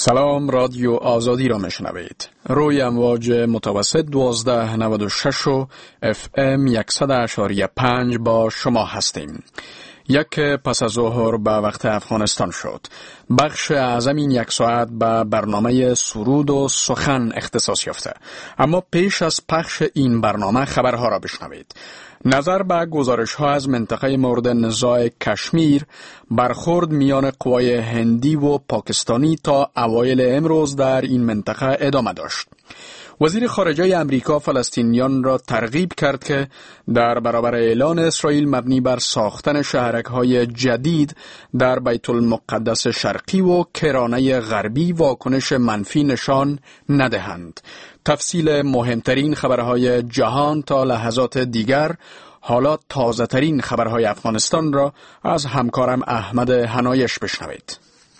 سلام، رادیو آزادی را میشنوید. روی امواج متوسط 1296 و FM 100.5 با شما هستیم. یک پس از ظهر به وقت افغانستان شد. بخش اعظم این یک ساعت به برنامه سرود و سخن اختصاص یافته. اما پیش از پخش این برنامه خبرها را بشنوید. نظر به گزارش ها از منطقه مورد نزاع کشمیر، برخورد میان قوای هندی و پاکستانی تا اوایل امروز در این منطقه ادامه داشت. وزیر خارجه امریکا فلسطینیان را ترغیب کرد که در برابر اعلان اسرائیل مبنی بر ساختن شهرک‌های جدید در بیت المقدس شرقی و کرانه غربی واکنش منفی نشان ندهند. تفصیل مهمترین خبرهای جهان تا لحظات دیگر. حالا تازه ترین خبرهای افغانستان را از همکارم احمد حنایش بشنوید.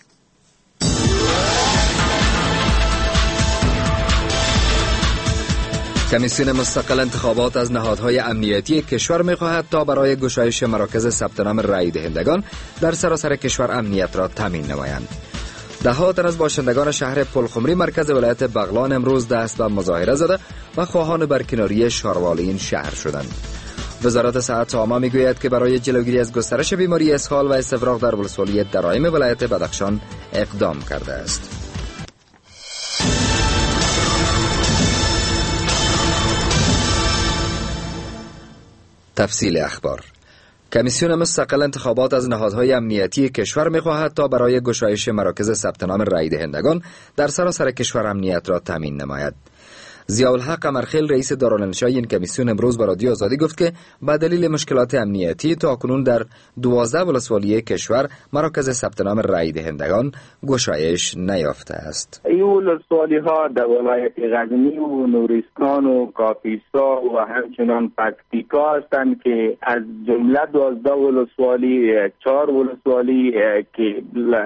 کمیسیون مستقل انتخابات از نهادهای امنیتی کشور می‌خواهد تا برای گشایش مراکز ثبت نام رای دهندگان در سراسر کشور امنیت را تامین نمایند. ده‌ها تن از باشندگان شهر پلخمری مرکز ولایت بغلان امروز دست به مظاهره زده و خواهان برکناری شاروالی این شهر شدند. وزارت صحت عامه میگوید که برای جلوگیری از گسترش بیماری اسهال و استفراغ در ولسوالی درایم ولایت بدخشان اقدام کرده است. تفصیل اخبار. کمیسیون مستقل انتخابات از نهادهای امنیتی کشور می‌خواهد تا برای گشایش مراکز ثبت نام رای دهندگان در سراسر کشور امنیت را تامین نماید. ضیاءالحق قمرخیل رئیس دارالانشای این کمیسیون امروز به رادیو آزادی گفت که به دلیل مشکلات امنیتی تاکنون در 12 ولسوالی کشور مراکز ثبت نام رای دهندگان گشایش نیافته است. این ولسوالی ها در ولایت غزنی و نورستان و کاپیسا و همچنان پکتیکا هستند که از جمله 12 ولسوالی 4 ولسوالی که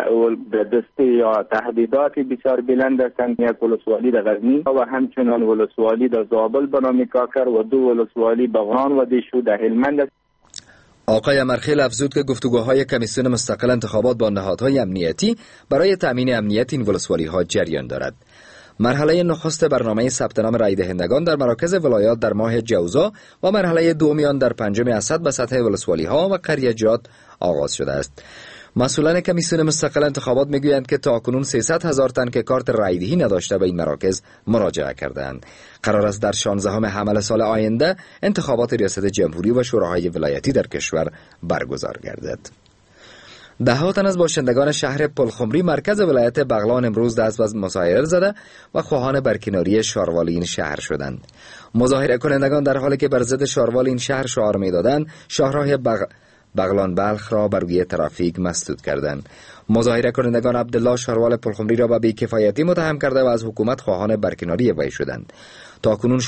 دسته یا تهدیدات بسیار بلند هستند. یک ولسوالی در غزنی و همچنان ولسوالی در زابل بنام کاکر و 2 ولسوالی بغران و دیشو در هلمند است. آقای امرخیل افزود که گفتگوهای کمیسیون مستقل انتخابات با نهادهای امنیتی برای تامین امنیت این ولسوالی ها جریان دارد. مرحله نخست برنامه ثبت نام رای دهندگان در مراکز ولایات در ماه جوزا و مرحله دومیان در 5 اسد به سطح ولسوالی ها و قریه‌جات آغاز شده است. مسئولان کمیسیون مستقل انتخابات میگویند که تاکنون 300,000 تن که کارت رایدهی نداشته به این مراکز مراجعه کردند. قرار است در 16 حمل سال آینده انتخابات ریاست جمهوری و شوراهای ولایتی در کشور برگزار گردد. ده‌ها تن از باشندگان شهر پلخمری مرکز ولایت بغلان امروز دست به مظاهره زده و خواهان برکناری شاروالی این شهر شدند. مظاهره کنندگان در حالی که بر ضد شاروالی این شهر شعار می‌دادند، شاهراه بغلان بلخ را بر روی ترافیک مسدود کردند. مظاهره کنندگان عبدالله شاروال پلخمری را به بی‌کفایتی متهم کرده و از حکومت خواهان برکناری وی شدند. تاکنون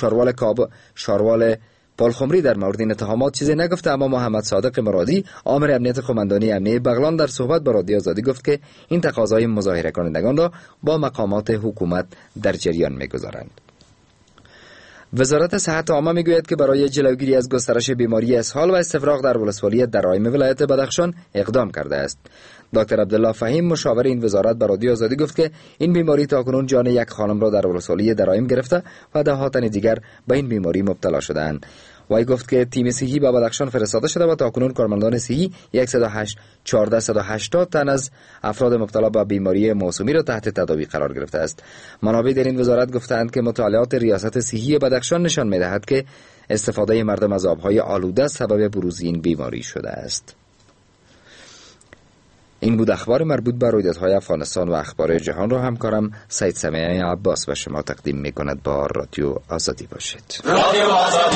شاروال پلخمری در مورد این اتهامات چیزی نگفته، اما محمد صادق مرادی آمر امنیت قماندانی امنیه بغلان در صحبت با رادیو آزادی گفت که این تقاضای مظاهره کنندگان را با مقامات حکومت در جریان می‌گذارند. وزارت صحت عامه میگوید که برای جلوگیری از گسترش بیماری اسهال و استفراغ در ولسوالی درایم ولایت بدخشان اقدام کرده است. دکتر عبدالله فهیم مشاور این وزارت به رادیو آزادی گفت که این بیماری تاکنون جان یک خانم را در ولسوالی درایم گرفته و ده‌ها تن دیگر به این بیماری مبتلا شدند. وی گفت که تیم صحی به بدخشان فرستاده شده و تاکنون کارمندان صحی 1480 تن از افراد مبتلا به بیماری موسومی را تحت تداوی قرار گرفته است. منابع در این وزارت گفتند که مطالعات ریاست صحی بدخشان نشان می‌دهد که استفاده مردم از آب‌های آلوده سبب بروز این بیماری شده است. این بود اخبار مربوط به رویدادهای افغانستان و اخبار جهان را همکارم سید سمیع عباس به شما تقدیم می‌کند. با رادیو آزادی باشید. رادیو آزادی.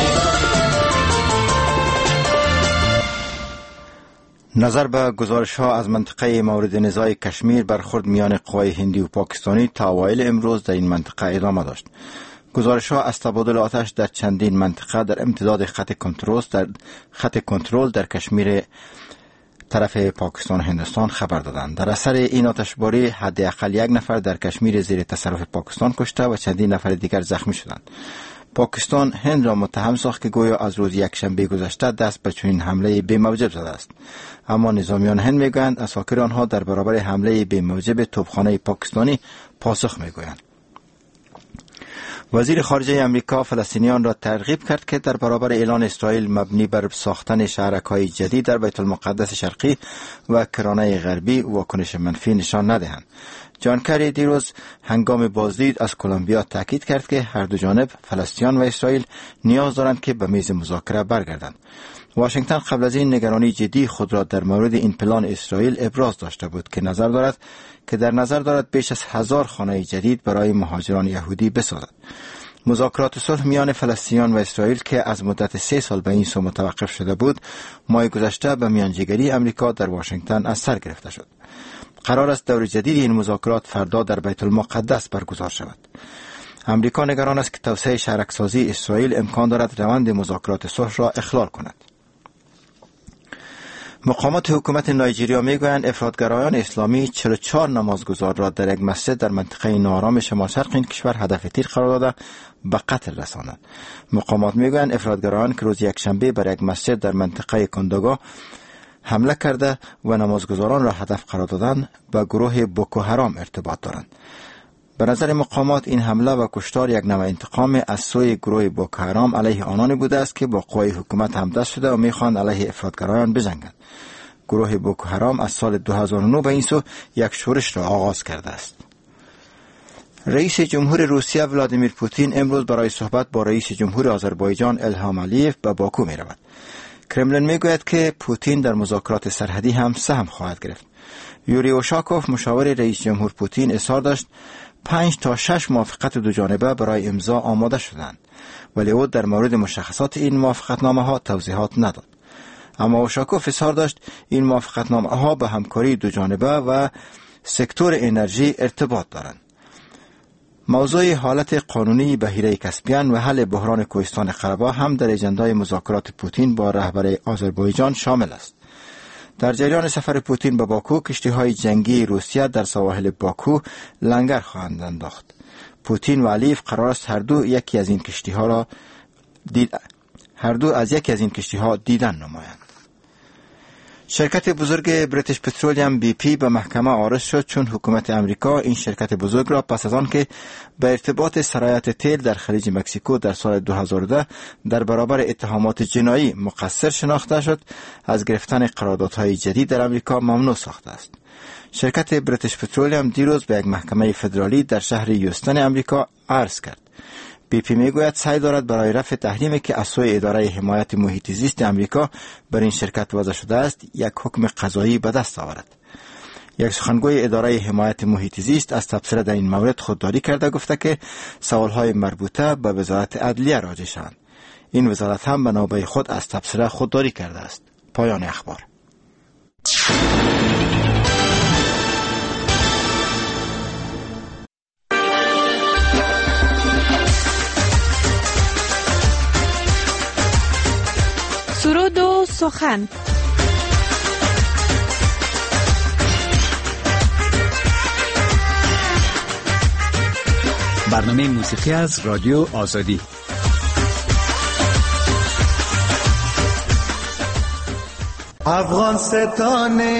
نظر به گزارش‌ها از منطقه مورد نزاع کشمیر، برخورد میان قوای هندی و پاکستانی تا اوایل امروز در این منطقه ادامه داشت. گزارش‌ها از تبادل آتش در چندین منطقه در امتداد خط کنترل در کشمیر طرف پاکستان و هندوستان خبر دادند. در اثر این آتشباری حداقل 1 نفر در کشمیر زیر تصرف پاکستان کشته و چندین نفر دیگر زخمی شدند. پاکستان هند را متهم ساخت که گویا از روز یکشنبه گذشته دست به چنین حمله بی‌موجب زده است. اما نظامیان هند میگویند اساکر آنها در برابر حمله بی‌موجب توپخانه پاکستانی پاسخ میگویند. وزیر خارجه امریکا فلسطینیان را ترغیب کرد که در برابر اعلان اسرائیل مبنی بر ساختن شهرک‌های جدید در بیت المقدس شرقی و کرانه غربی واکنش منفی نشان ندهند. جان کری دیروز هنگام بازدید از کلمبیا تاکید کرد که هر دو جانب فلسطین و اسرائیل نیاز دارند که به میز مذاکره برگردند. واشنگتن قبل از این نگرانی جدی خود را در مورد این پلان اسرائیل ابراز داشته بود که در نظر دارد بیش از 1000 خانه جدید برای مهاجران یهودی بسازد. مذاکرات صلح میان فلسطینیان و اسرائیل که از مدت 3 سال به این سو متوقف شده بود، ماه گذشته به میانجیگری امریکا در واشنگتن از سر گرفته شد. قرار است دور جدید این مذاکرات فردا در بیت المقدس برگزار شود. امریکا نگران است که توسعه شهرک‌سازی اسرائیل امکان دارد روند مذاکرات صلح را اخلال کند. مقامات حکومت نایجریا میگویند افراطگرایان اسلامی 44 نمازگزار را در یک مسجد در منطقه ناآرام شمال شرق این کشور هدف تیر قرار داده به قتل رساندند. مقامات میگویند افراطگرایان که روز یکشنبه بر یک مسجد در منطقه کندوگا حمله کرده و نمازگزاران را هدف قرار دادند به گروه بوکو حرام ارتباط دارند. به نظر مقامات این حمله و کشتار یک نوع انتقام از سوی گروه بوکو حرام علیه آنانی بوده است که با قوای حکومت همدست شده و میخواهند علیه افراطگرایان بجنگند. گروه بوکو حرام از سال 2009 به این سو یک شورش را آغاز کرده است. رئیس جمهور روسیه ولادیمیر پوتین امروز برای صحبت با رئیس جمهور آذربایجان الهام علیف به باکو می رود. کرملین می گوید که پوتین در مذاکرات سرحدی هم سهم خواهد گرفت. یوری اوشاکوف مشاور رئیس جمهور پوتین اظهار داشت 5 تا 6 موافقت دو جانبه برای امضا آماده شدند، ولی او در مورد مشخصات این موافقتنامه ها توضیحات نداد. اما اوشاکوف اظهار داشت این موافقتنامه ها به همکاری دو جانبه و سکتور انرژی ارتباط دارند. موضوع حالت قانونی بحیره کسپین و حل بحران کوهستان قره‌باغ هم در اجندای مذاکرات پوتین با رهبر آذربایجان شامل است. در جریان سفر پوتین به باکو، کشتی‌های جنگی روسیه در سواحل باکو لنگر خواهند انداخت. پوتین و علیف قرار است هر دو از یکی از این کشتی‌ها دیدن نمایند. شرکت بزرگ بریتیش پترولیم BP به محکمه عارض شد چون حکومت امریکا این شرکت بزرگ را پس از آن که به ارتباط سرایت تیل در خلیج مکزیکو در سال 2010 در برابر اتهامات جنایی مقصر شناخته شد، از گرفتن قراردادهای جدید در امریکا ممنوع ساخته است. شرکت بریتیش پترولیم دیروز به یک محکمه فدرالی در شهر یوستن امریکا عرض کرد. BP میگوید سعی دارد برای رفع تحریمی که از سوی اداره حمایت محیط زیست امریکا بر این شرکت وضع شده است یک حکم قضایی به دست آورد. یک سخنگوی اداره حمایت محیط زیست از تبصره در این مورد خودداری کرده گفته که سوالهای مربوطه به وزارت عدلیه راجع شدند. این وزارت هم به نوبه خود از تبصره خودداری کرده است. پایان اخبار. سرود و سخن. برنامه موسیقی از رادیو آزادی. افغان ستانه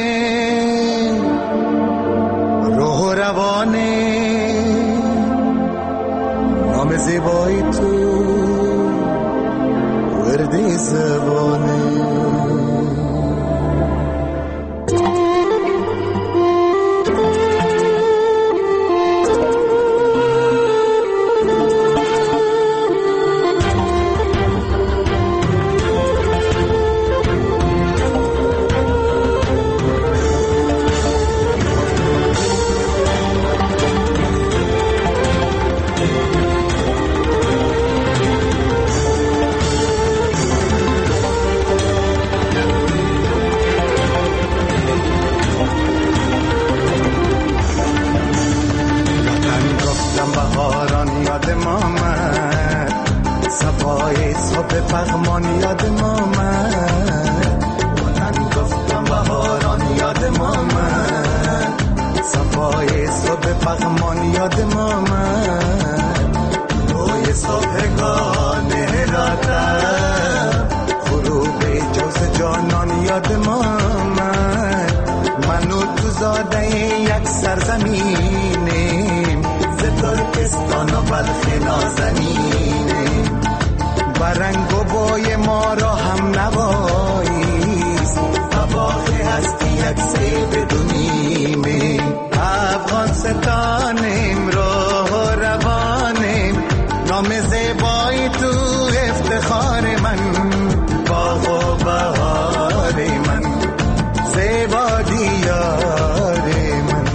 روح و روانه نام زیبایی تو وردی زبانه پغمان یادم آمد وطن گفتم بهاران یادم آمد صفای صبح پغمان یادم آمد روی صبحگاه یاد ما من و تو زاده یک سرزمینیم، ز ترکستان و بلخ نازنینیم. برنگ و بوی ما را هم نواییست، باغ هستی یک سیب دونیم. افغانستانیم راه روانیم، نام زیبایی تو افتخار من. باغ و بهار من، زیبا دیار من.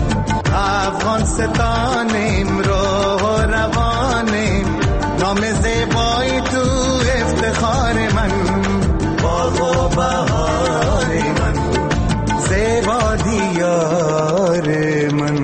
افغانستانیم راه روانیم، نام زیبایی تو افتخار من. باغ و بهار من، زیبا دیار من.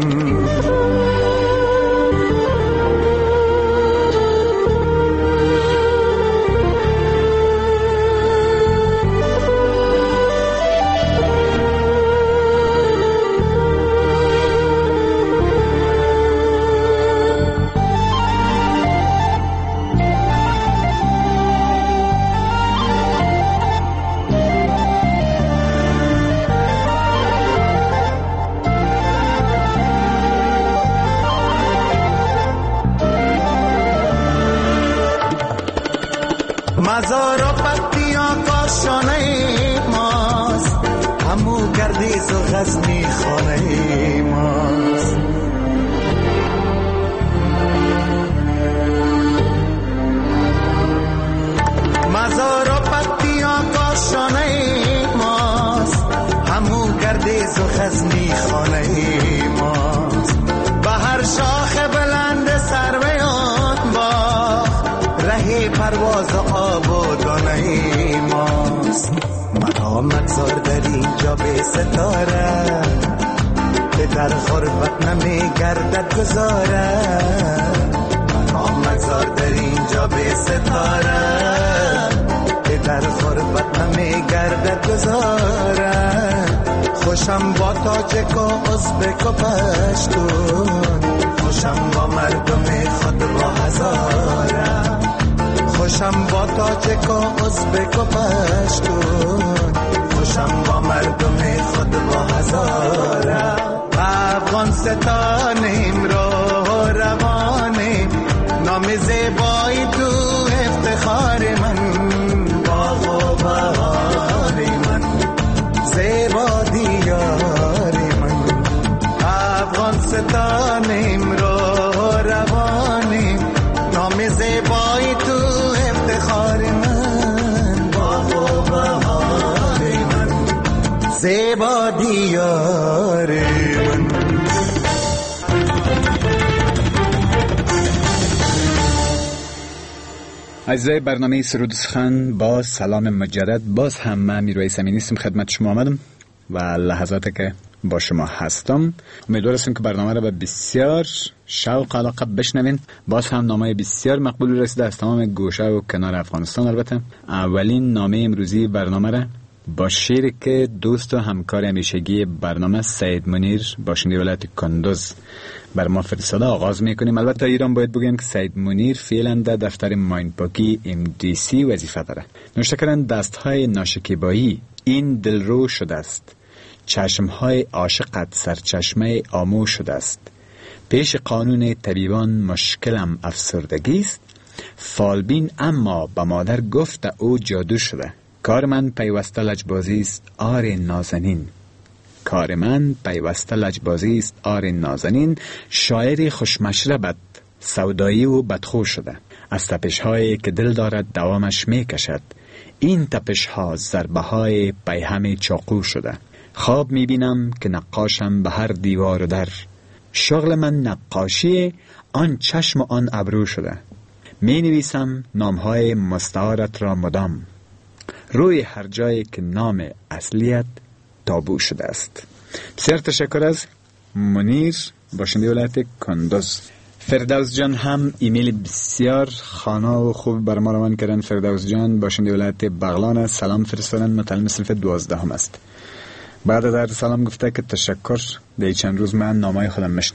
مزار و پکتیا کاشانه ماست، همو گردیز و غزنی خانه ماست. مزار و پکتیا کاشانه ماست، همو گردیز و غزنی خانه ماست. به هر شاخ بلند سرویان باغ، ره پرواز آب و دانه ماست. مرا مگذار در اینجا به ستاره، که در غربت نمی گردد گذاره. مرا مگذار در اینجا به ستاره، که در غربت نمی گردد گذاره. خوشم با تاجک و ازبک و پشتون، خوشم با مردم خود با هزاره. خوشم با تاجک و ازبک و پشتون، خوشم با مردم خود با هزاره. افغانستانیم راه روانیم، نام زیبایی تو افتخار من. باغ و بهار من، زیبا دیار من. افغانستانیم راه روانیم، نام زیبایی تو افتخار من. باغ و بهار من، زیبا دیار من. عزیزای برنامه سرود سخن با سلام مجدد، باز هم من میرویس امینی هستم خدمت شما آمدم و لحظاتی که با شما هستم امیدوار هستم که برنامه را به بسیار شوق و علاقه بشنوین. باز هم نامه بسیار مقبول رسیده از تمام گوشه و کنار افغانستان. البته اولین نامه امروزی برنامه را با شعری که دوست و همکار همیشگی برنامه سید منیر باشنده ولایت کندوز بر ما فرستاده آغاز میکنیم. البته ایران باید بگیم که سید منیر فعلا در دفتر مایندپاکی MDC وظیفه داره. نوشته کردن دستهای ناشکیبایی این دلرو شده است، چشمهای عاشقت سرچشمه آمو شده است. پیش قانون طبیبان مشکلم افسردگی است، فالبین اما به مادر گفت او جادو شده. کار من پیوسته لجبازی است آر نازنین، کار من پیوسته لجبازی است آر نازنین. شاعری خوشمشربت سودایی و بدخو شده، از تپش‌هایی که دل دارد دوامش می‌کشد. این تپش‌ها ضربه‌های پیهم چاقو شده. خواب می‌بینم که نقاشم به هر دیوار و در، شغل من نقاشی آن چشم و آن ابرو شده. می‌نویسم نام‌های مستعارت را مدام، روی هر جایی که نام اصلیت تابو شده است. بسیار تشکر از منیر باشنده ولایت کندوز. فردوس جان هم ایمیل بسیار خانا و خوب بر ما روان کردن. فردوس جان باشنده ولایت بغلان سلام فرستادن، متعلم صنف 12 هم است. بعد در سلام گفته که تشکر، در چند روز من نامه خودم میشنوم.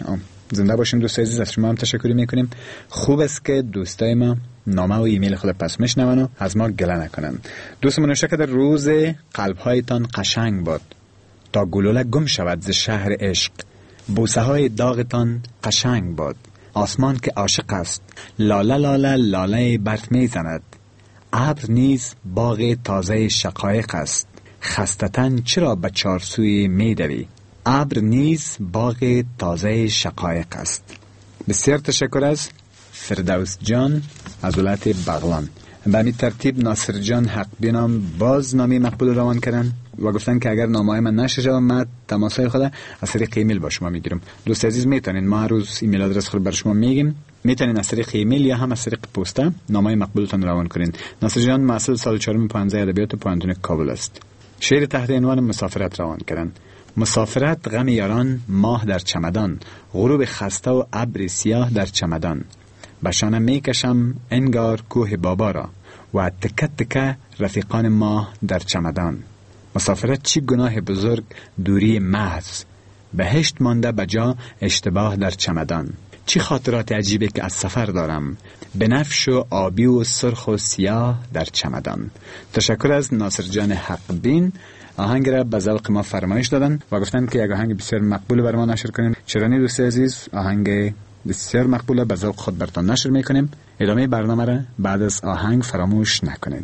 زنده باشین دوست عزیز. از شما هم تشکر میکنیم. خوب است که دوستای ما نامه و ایمیل خود پس میشنون و از ما گله نکنن. دوستمون نوشته که در روز قلبهایتان قشنگ باد تا گلوله گم شود ز شهر عشق. بوسه های داغتان قشنگ باد. آسمان که عاشق است لاله لاله لاله برف میزند. ابر نیز باغ تازه شقایق است. خستتن چرا به چارسوی میدوی؟ ابر نیز باغ تازه شقایق است. بسیار تشکر از فردوس جان از ولایت بغلان. به همین ترتیب ناصر جان حق بینام باز نامی مقبول روان کردن و گفتن که اگر نامه‌های من نشه جواب من تماسای خود از طریق ایمیل با شما میگیرم. دوست عزیز میتونین ما هر روز ایمیل آدرس خود بر شما میگیم، میتونین از طریق ایمیل یا هم از طریق پسته نامه‌های مقبولتون روان کنین. ناصر جان محصل سال 4 پانزه ادبیات پانتون کابل است. شعر تحت عنوان مسافرت روان کردن. مسافرت غم یاران ماه در چمدان، غروب خسته و ابر سیاه در چمدان. بشانه میکشم انگار کوه بابا را و تکه تکه رفیقان ماه در چمدان. مسافرت چی گناه بزرگ دوری محض، بهشت مانده بجا اشتباه در چمدان. چی خاطرات عجیبه که از سفر دارم، بنفش و آبی و سرخ و سیاه در چمدان. تشکر از ناصر جان حق بین. آهنگ را به ذوق ما فرمایش دادن و گفتن که یک آهنگ بسیار مقبول بر ما نشر کنیم. چرانی دوست عزیز، آهنگ بسیار مقبوله به ذوق خود براتون نشر میکنیم. ادامه برنامه را بعد از آهنگ فراموش نکنید.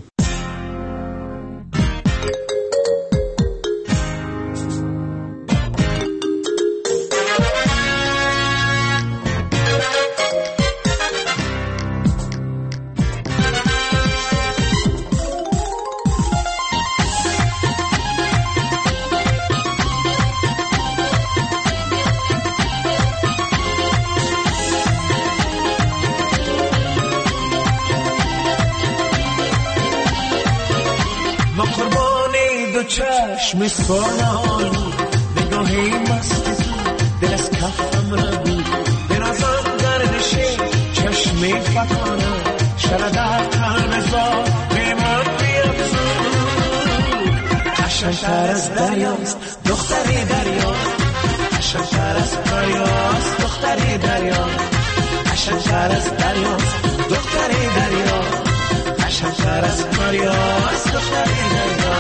چشم سوال نگاهی مست دل از کفم را بود به نظر گردشه چشمی فتانه شرده قلب زار به من بیافزود. قشنگتر از دریاست دختری دریا، قشنگتر از دریاست دختری دریا، قشنگتر از دریاست دختری دریا، قشنگتر از دریاست دختری دریا.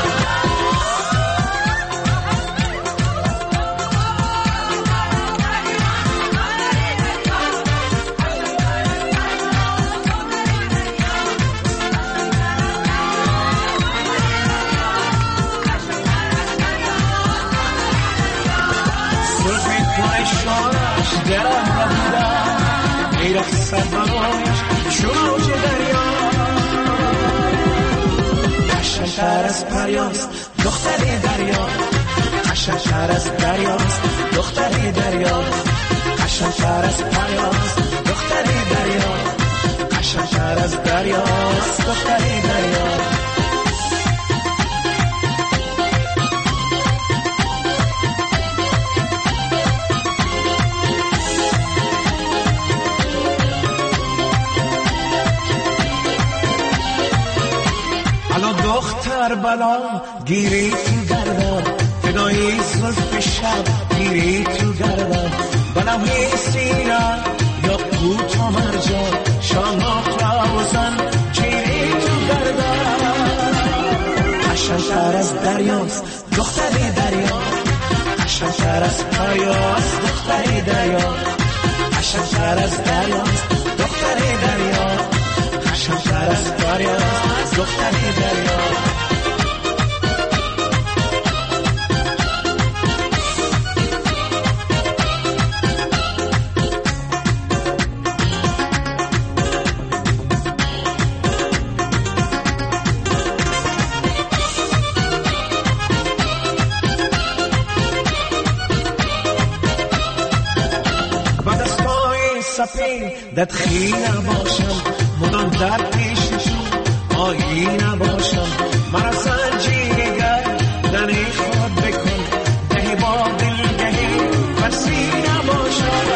قشنگتر از پریاست دختری دریا، قشنگتر از دریاست دختری دریا، قشنگتر از پریاست دختری دریا، قشنگتر از دریاست دختری دریا. دختر بلا گیری تو گردم، فدایی زلف شب گیری تو گردم، بلوی سیرا یا قوت و مرجان شانق را بزن گیری تو گردم. قشنگتر از دریاست دختری دریا، قشنگتر از دریاست دختری دریا، قشنگتر از دریاست دختری دریا، قشنگتر از دریاست دختری دریا. دت خیلی نباشم مدام در پیششون آیی نباشم، مرا زنجیرگر دنی خود بکن دهی با دلگهی فرسی نباشم.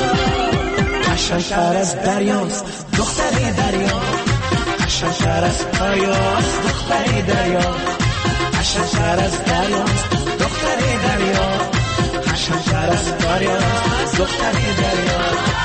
قشنگتر از دریاست دختری دریا، قشنگتر از دریاست دختری دریا، قشنگتر از دریاست دختری دریا، قشنگتر از دریاست دختر دریاست.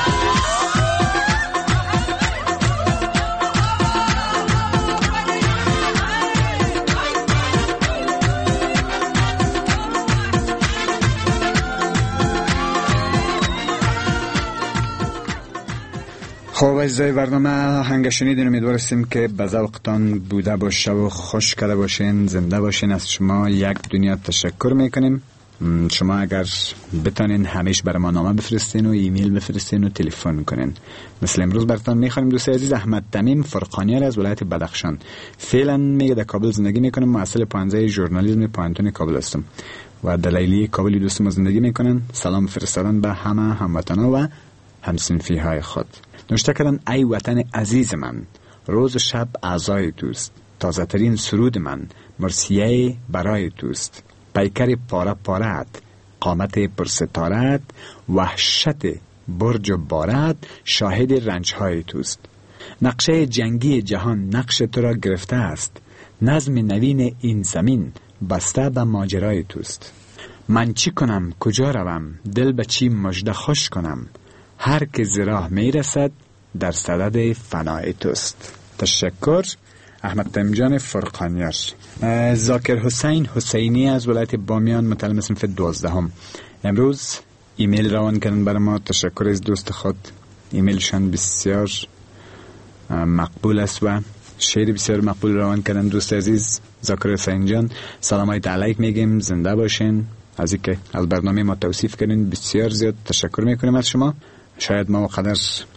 خب اجزای برنامه آهنگ شنیدین، امیدوارستیم که به ذوقتان بوده باشه و خوش کرده باشین، زنده باشین. از شما یک دنیا تشکر میکنیم. شما اگر بتانین همیشه برای ما نامه بفرستین و ایمیل بفرستین و تلفن کنین. مثل امروز براتون میخوانیم دوست عزیز احمد تمیم فرقانیار از ولایت بدخشان، فعلا میگه در کابل زندگی میکنم، محصل پانزه ژورنالیسم پانتون کابل هستم و دلیلی کابلی دوست ما زندگی میکنن. سلام فرستادن به همه هموطنا و همسنفی های خود. نوشته کردن ای وطن عزیز من، روز و شب اعضای توست، تازه ترین سرود من مرسیه برای توست، پیکر پاره پارت، قامت پرستارت، وحشت برج و بارت شاهد رنجهای توست. نقشه جنگی جهان نقش تو را گرفته است، نظم نوین این زمین بسته به ماجرای توست. من چی کنم کجا روم، دل به چی مژده خوش کنم، هر که ز راه می رسد در صدد فنای توست. تشکر احمد تمیم جان فرقانیار. ذاکر حسین حسینی از ولایت بامیان، متعلم صنف 12 امروز ایمیل روان کردن برای ما. تشکر از دوست خود، ایمیلشان بسیار مقبول است و شعر بسیار مقبول روان کردن. دوست عزیز ذاکر حسین جان سلام علیک میگیم، زنده باشین. از اینکه از برنامه ما توصیف کردین بسیار زیاد تشکر میکنیم از شما. شاید ما قدر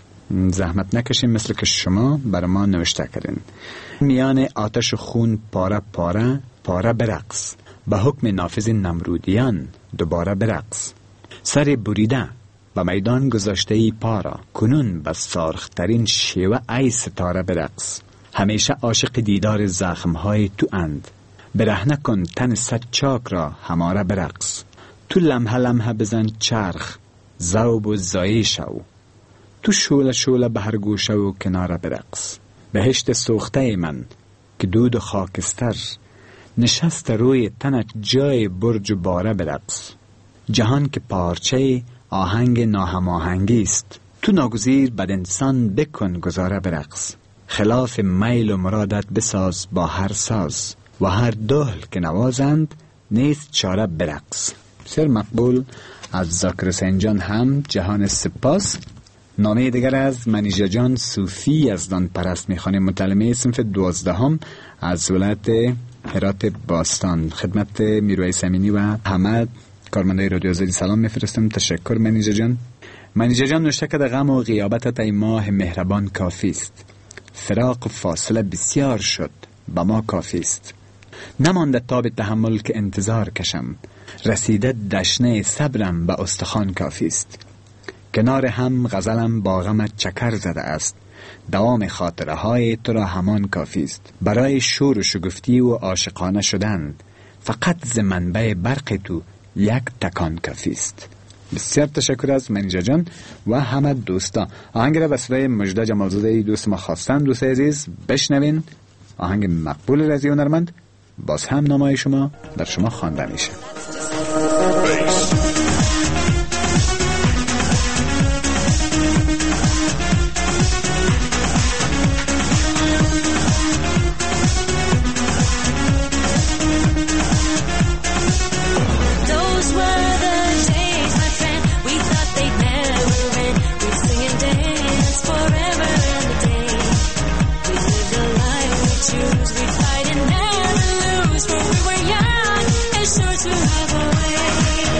زحمت نکشیم مثل که شما برای ما نوشته کردین. میان آتش و خون پاره پاره پاره برقص، به حکم نافذ نمرودیان دوباره برقص. سر بریده و میدان گذاشته ای پارا، کنون بس سارخترین شیوه ای ستاره برقص. همیشه عاشق دیدار زخمهای تو اند، برهنه کن تن صد چاک را هماره برقص. تو لمحه لمحه بزن چرخ زوب و زایی شو، تو شوله شوله به هر گوشه و کناره برقص. بهشت سوخته من که دود و خاکستر، نشست روی تنت جای برج و باره برقص. جهان که پارچه آهنگ ناهماهنگی است، تو ناگزیر بد انسان بکن گذاره برقص. خلاف میل و مرادت بساز با هر ساز، و هر دهل که نوازند نیست چاره برقص. بسیار مقبول از ذاکر حسین جان هم جهان سپاس. نامه دیگر از منیژه جان صوفی از دان پرست میخوانیم، متعلمه صنف 12 از ولایت هرات باستان. خدمت میرویس امینی و حمد کارمندای رادیو آزادی سلام میفرستم. تشکر منیژه جان. منیژه جان نوشته که غم و غیابتت ای ماه مهربان کافی است، فراق و فاصله بسیار شد با ما کافی است. نمانده تاب تحمل که انتظار کشم، رسیده دشنه صبرم به استخوان کافی است. کنار هم غزلم با غمت چکر زده است، دوام خاطره های تو را همان کافی است. برای شور و شگفتی و عاشقانه شدن، فقط ز منبع برق تو یک تکان کافی است. بسیار تشکر از منیژه جان و همه دوستا. آهنگ را به صدای مجده جمالزاده دوست ما خواستن. دوست عزیز بشنوین آهنگ مقبول رضی هنرمند، باز هم نامه شما در شما خوانده میشه. We fight and never lose, for we were young and sure to have a way.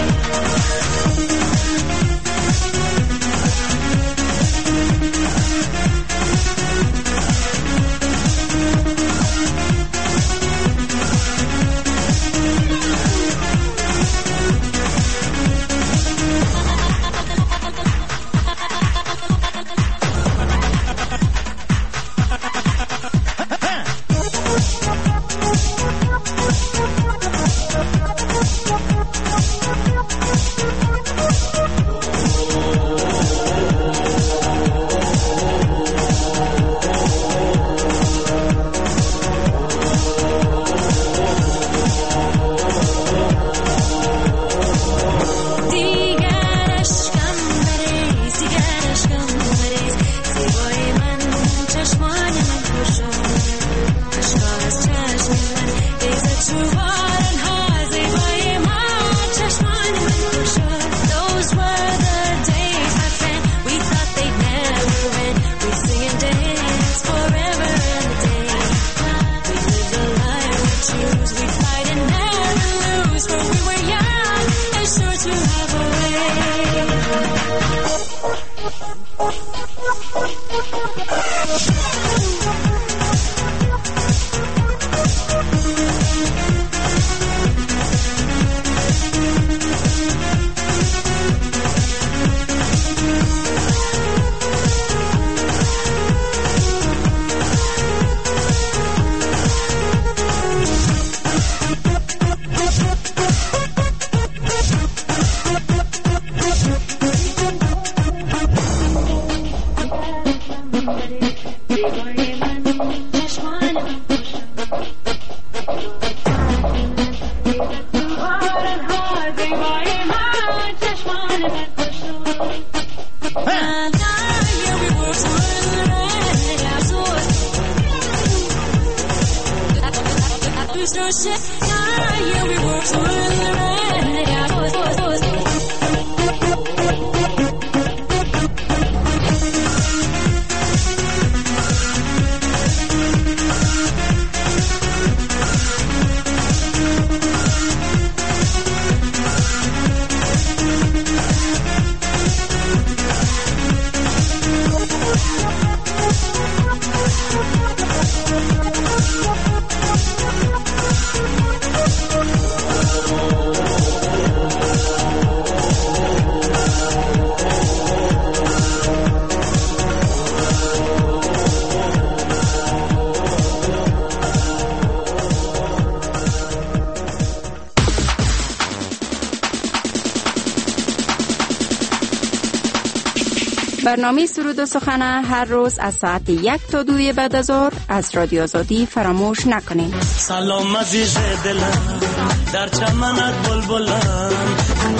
برنامه سرود و سخن هر روز از ساعت 1 تا 2 بعد از ظهر از رادیو آزادی فراموش نکنید. سلام عزیز دلم در چمنت بلبلم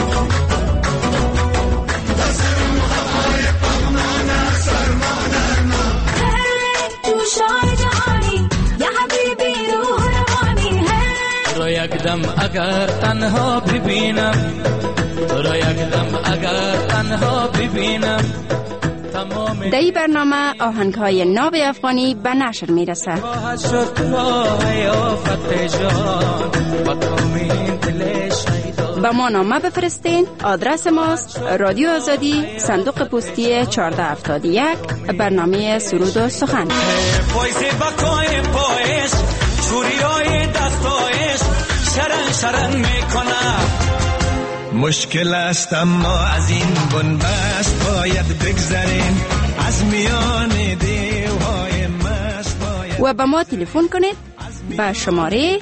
تو یک دم اگر تنها ببینم تو را یک دم اگر تنها ببینم. در این برنامه آهنگ‌های ناب افغانی به نشر میرسه. با ما نامه بفرستین. آدرس ماست رادیو آزادی، صندوق پستی 1471، برنامه سرود و سخن. مشکل است اما از این بنبست باید بگذریم، از میان دیوهای مست باید. و به ما تلفن کنید به شماره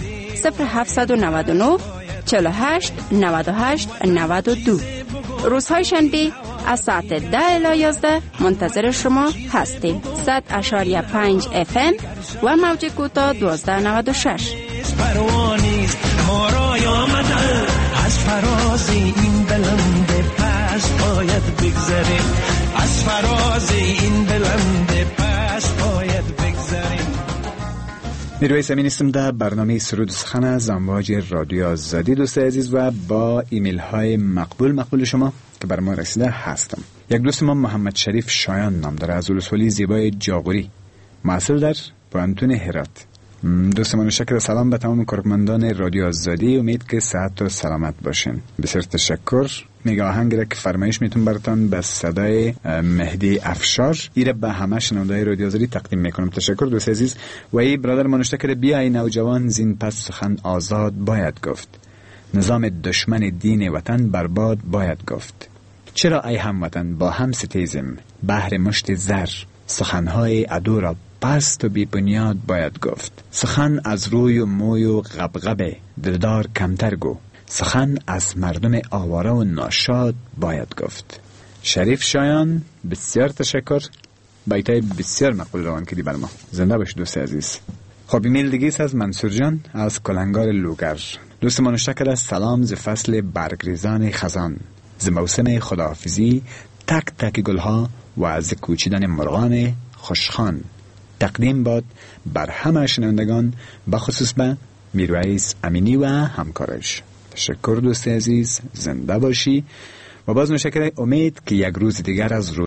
0799 48 98 92. روزهای شنبه از ساعت 10 الی 11 منتظر شما هستیم. 100.5 FM و موج کوتاه 1296. پروانیست ما را آمده از فراز این بلند پس باید بگذریم، از فراز این بلند پس باید بگذریم. میرویس امین هستم در برنامه سرود و سخن از امواج رادیو آزادی. دوست عزیز و با ایمیل های مقبول شما که بر ما رسیده هستم. یک دوست ما محمد شریف شایان نام داره، از ولسوالی زیبای جاغوری، محصل در پانتون هرات. دوست من شکر سلام به تمام کارمندان رادیو آزادی، امید که صحت و سلامت باشین. بسیار تشکر. میگه آهنگ را که فرمایش میتون براتون به صدای مهدی افشار ایره به همه شنونده‌های رادیو آزادی تقدیم میکنم. تشکر دوست عزیز. و ای برادر من شکر بیا ای نوجوان زین پس سخن آزاد باید گفت، نظام دشمن دین وطن برباد باید گفت. چرا ای هموطن با هم ستیزیم بهر مشت زر، سخنهای عدو را پست و بی بنیاد باید گفت. سخن از روی و موی و غبغبه دلدار کمتر گو، سخن از مردم آواره و ناشاد باید گفت. شریف شایان بسیار تشکر، بیتای بسیار مقبول روان کردی بر ما. زنده باش دوست عزیز. خب ایمیل دیگه از منصور جان از کلنگار لوگر. دوست ما نوشته است سلام ز فصل برگریزان خزان، ز موسم خداحافظی تک تک گلها و از کوچیدن مرغان خوشخوان. تقدیم باد بر همه شنوندگان، بخصوص به میرویس امینی و همکارش. تشکر دوست عزیز، زنده باشی و باز مشکل. امید که یک روز دیگر از